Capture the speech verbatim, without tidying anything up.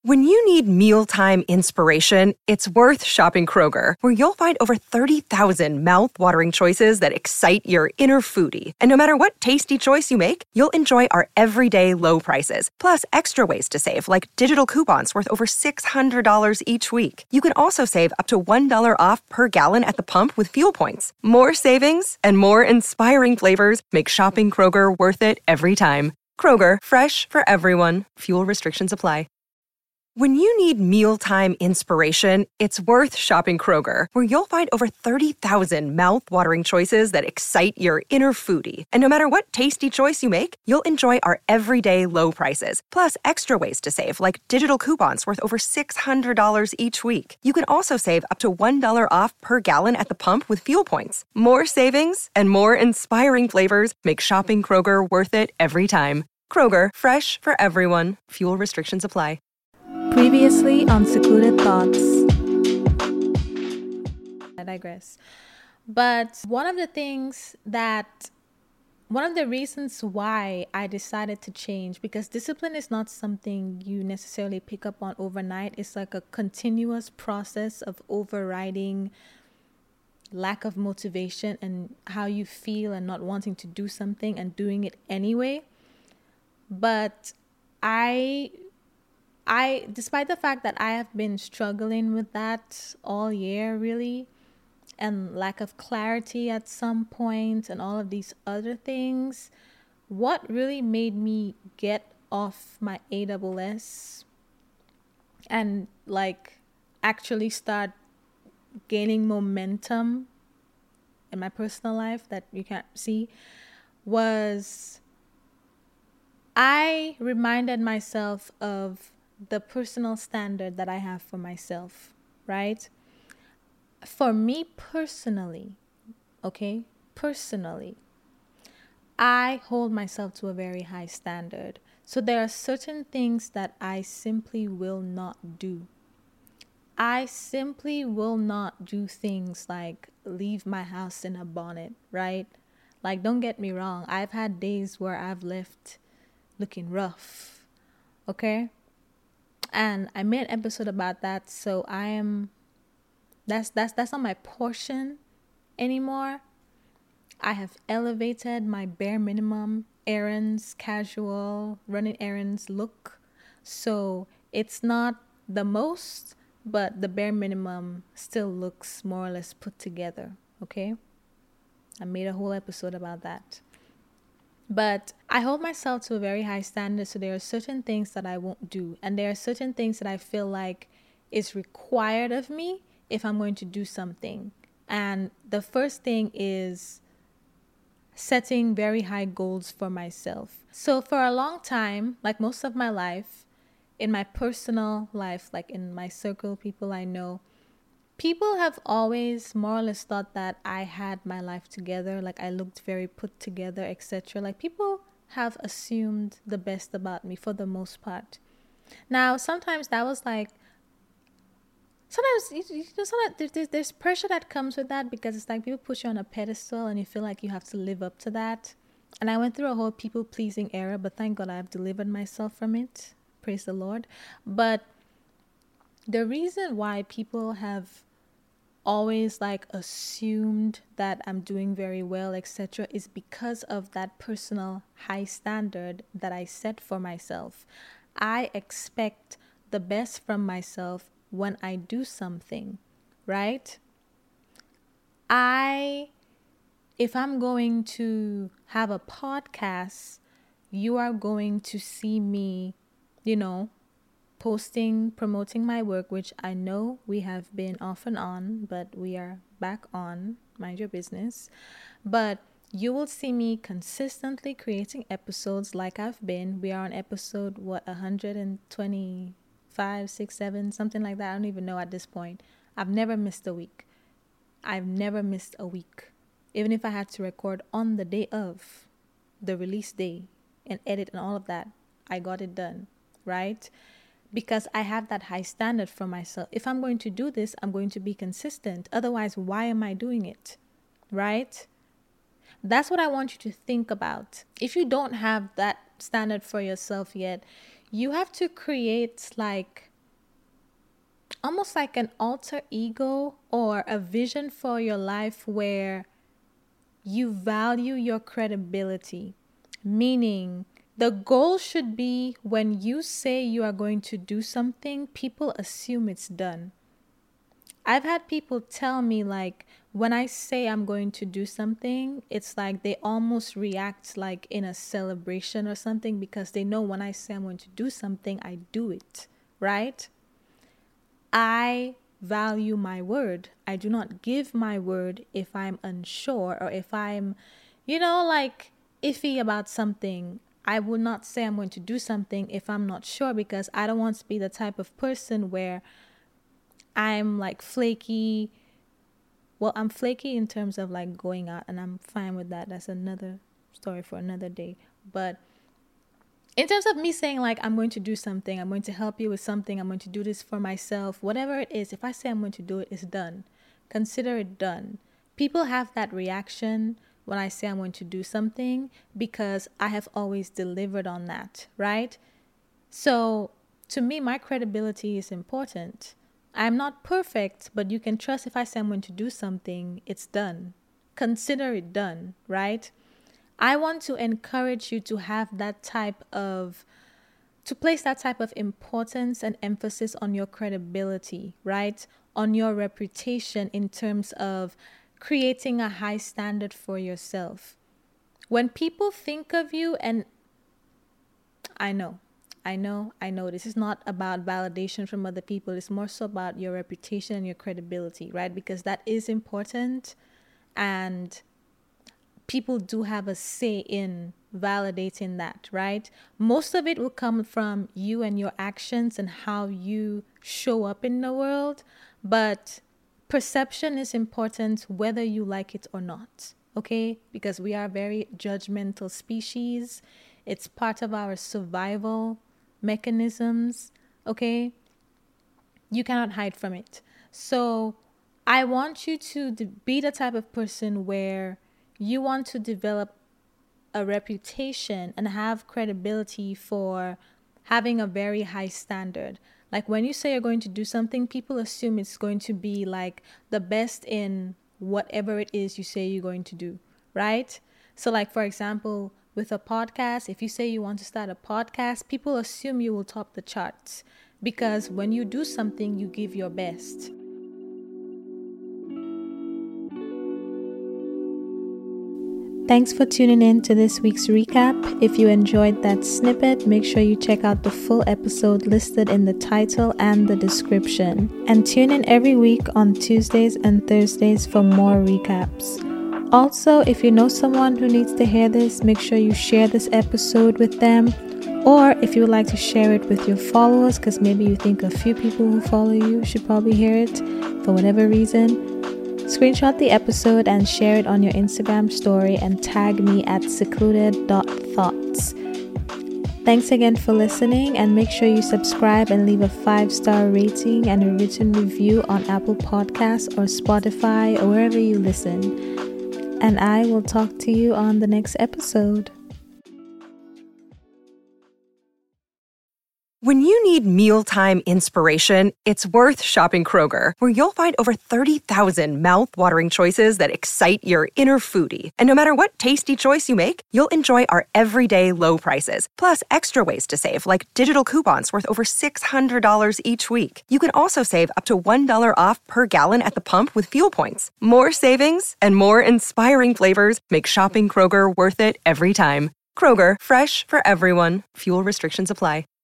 When you need mealtime inspiration, it's worth shopping Kroger, where you'll find over thirty thousand mouth-watering choices that excite your inner foodie. And no matter what tasty choice you make, you'll enjoy our everyday low prices, plus extra ways to save, like digital coupons worth over six hundred dollars each week. You can also save up to one dollar off per gallon at the pump with fuel points. More savings and more inspiring flavors make shopping Kroger worth it every time. Kroger, fresh for everyone. Fuel restrictions apply. When you need mealtime inspiration, it's worth shopping Kroger, where you'll find over thirty thousand mouth-watering choices that excite your inner foodie. And no matter what tasty choice you make, you'll enjoy our everyday low prices, plus extra ways to save, like digital coupons worth over six hundred dollars each week. You can also save up to one dollar off per gallon at the pump with fuel points. More savings and more inspiring flavors make shopping Kroger worth it every time. Kroger, fresh for everyone. Fuel restrictions apply. Previously on Secluded Thoughts. I digress. But one of the things that, one of the reasons why I decided to change, because discipline is not something you necessarily pick up on overnight. It's like a continuous process of overriding lack of motivation and how you feel and not wanting to do something and doing it anyway. But I... I, despite the fact that I have been struggling with that all year, really, and lack of clarity at some point and all of these other things, what really made me get off my A S S and like actually start gaining momentum in my personal life that you can't see was I reminded myself of the personal standard that I have for myself, right? For me personally, okay, personally, I hold myself to a very high standard. So there are certain things that I simply will not do. I simply will not do things like leave my house in a bonnet, right? Like, don't get me wrong. I've had days where I've left looking rough, okay? And I made an episode about that, so I am, that's that's that's not my portion anymore. I have elevated my bare minimum errands, casual, running errands look. So it's not the most, but the bare minimum still looks more or less put together, okay? I made a whole episode about that. But I hold myself to a very high standard, so there are certain things that I won't do. And there are certain things that I feel like is required of me if I'm going to do something. And the first thing is setting very high goals for myself. So for a long time, like most of my life, in my personal life, like in my circle, people I know, people have always more or less thought that I had my life together, like I looked very put together, et cetera. Like people have assumed the best about me for the most part. Now, sometimes that was like, sometimes, you know, sometimes there's, there's pressure that comes with that because it's like people put you on a pedestal and you feel like you have to live up to that. And I went through a whole people-pleasing era, but thank God I've delivered myself from it. Praise the Lord. But the reason why people have always like assumed that I'm doing very well, et cetera, is because of that personal high standard that I set for myself. I expect the best from myself when I do something, right? I, if I'm going to have a podcast, you are going to see me, you know, posting, promoting my work, which I know we have been off and on, but we are back on, mind your business. But you will see me consistently creating episodes like I've been. We are on episode, what, one hundred twenty-five, six, seven, something like that. I don't even know at this point. I've never missed a week. I've never missed a week. Even if I had to record on the day of the release day and edit and all of that, I got it done, right? Because I have that high standard for myself. If I'm going to do this, I'm going to be consistent. Otherwise, why am I doing it? Right? That's what I want you to think about. If you don't have that standard for yourself yet, you have to create like almost like an alter ego or a vision for your life where you value your credibility, meaning the goal should be when you say you are going to do something, people assume it's done. I've had people tell me, like, when I say I'm going to do something, it's like they almost react like in a celebration or something, because they know when I say I'm going to do something, I do it, right? I value my word. I do not give my word if I'm unsure or if I'm, you know, like iffy about something. I would not say I'm going to do something if I'm not sure, because I don't want to be the type of person where I'm like flaky. Well, I'm flaky in terms of like going out, and I'm fine with that. That's another story for another day. But in terms of me saying like, I'm going to do something, I'm going to help you with something, I'm going to do this for myself, whatever it is, if I say I'm going to do it, it's done. Consider it done. People have that reaction when I say I'm going to do something because I have always delivered on that, right? So to me, my credibility is important. I'm not perfect, but you can trust if I say I'm going to do something, it's done. Consider it done, right? I want to encourage you to have that type of, to place that type of importance and emphasis on your credibility, right? On your reputation in terms of creating a high standard for yourself. When people think of you, and I know, I know, I know this is not about validation from other people. It's more so about your reputation and your credibility, right? Because that is important, and people do have a say in validating that, right? Most of it will come from you and your actions and how you show up in the world, but perception is important whether you like it or not, okay? Because we are a very judgmental species. It's part of our survival mechanisms, okay? You cannot hide from it. So I want you to be the type of person where you want to develop a reputation and have credibility for having a very high standard. Like when you say you're going to do something, people assume it's going to be like the best in whatever it is you say you're going to do, right? So like, for example, with a podcast, if you say you want to start a podcast, people assume you will top the charts because when you do something, you give your best. Thanks for tuning in to this week's recap. If you enjoyed that snippet, make sure you check out the full episode listed in the title and the description. And tune in every week on Tuesdays and Thursdays for more recaps. Also, if you know someone who needs to hear this, make sure you share this episode with them. Or if you would like to share it with your followers, because maybe you think a few people who follow you should probably hear it for whatever reason, screenshot the episode and share it on your Instagram story and tag me at secluded dot thoughts. Thanks again for listening, and make sure you subscribe and leave a five-star rating and a written review on Apple Podcasts or Spotify or wherever you listen. And I will talk to you on the next episode. When you need mealtime inspiration, it's worth shopping Kroger, where you'll find over thirty thousand mouth-watering choices that excite your inner foodie. And no matter what tasty choice you make, you'll enjoy our everyday low prices, plus extra ways to save, like digital coupons worth over six hundred dollars each week. You can also save up to one dollar off per gallon at the pump with fuel points. More savings and more inspiring flavors make shopping Kroger worth it every time. Kroger, fresh for everyone. Fuel restrictions apply.